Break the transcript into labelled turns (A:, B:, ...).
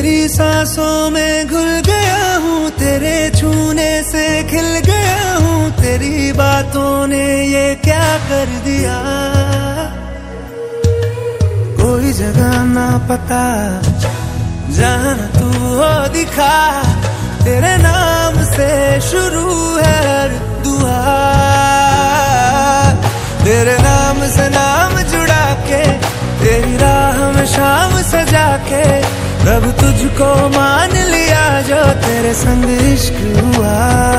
A: तेरी सांसों में घुल गया हूँ, तेरे छूने से खिल गया हूँ, तेरी बातों ने ये क्या कर दिया। कोई जगह ना पता जहाँ तू हो दिखा, तेरे नाम से शुरू है हर दुआ। तेरे नाम से नाम जुड़ा के, तेरी राह में शाम सजा के, प्रभु तुझको मान लिया जो तेरे संग इश्क हुआ।